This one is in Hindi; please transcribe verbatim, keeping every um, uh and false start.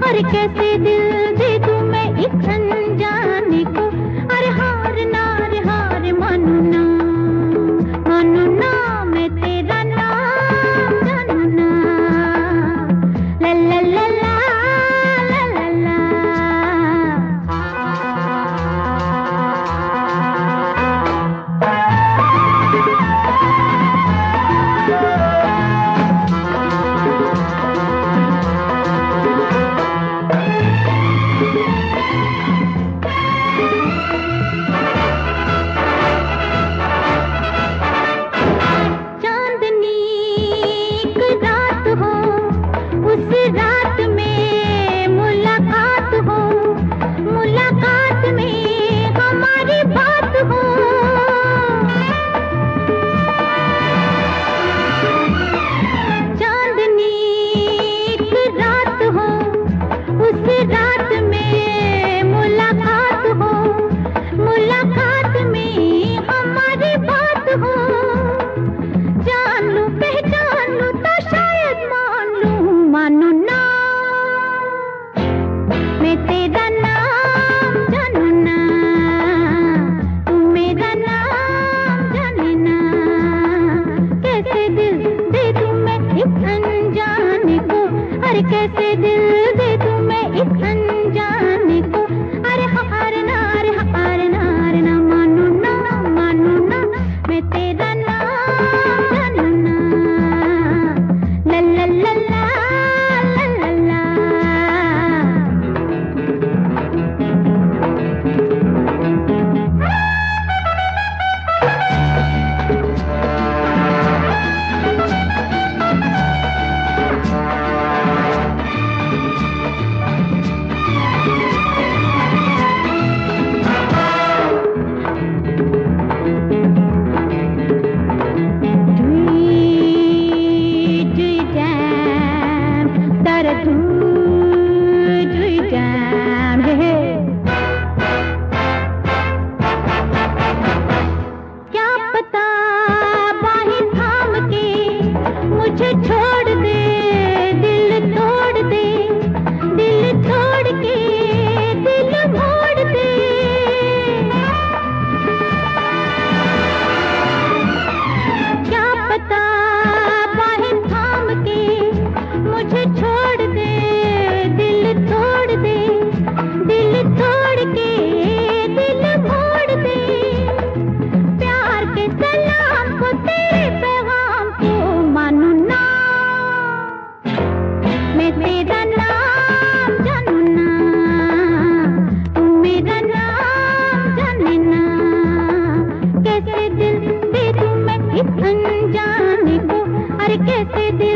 अरे कैसे दिल दे दूं मैं एक अनजाने को। अरे हार ना रे हार मानू ना, मानू ना मैं तेरा नाम जानू ना। ला ला ला ला ला ला ला। कैसे दिल दे दूं मैं एक अनजाने को। अरे हार ना रे हार ना रे ना मानू ना, मानू ना मैं तेरा नाम जानू ना। ला ला ला ला ला ला ला। क्या पता बाहें थाम के मुझे छोड़ दे, दिल तोड़ दे, दिल तोड़ के दिल मोड़ दे। क्या पता बाहें थाम के मुझे छोड़ दे, दिल तोड़ दे, दिल तोड़ के दिल मोड़ दे। प्यार के सलाम को तेरे पैगाम को मानू ना, मैं तेरा नाम जानू ना, तू मेरा नाम जाने ना। कैसे दिल दे दूं मैं एक अनजाने को। अरे कैसे दिल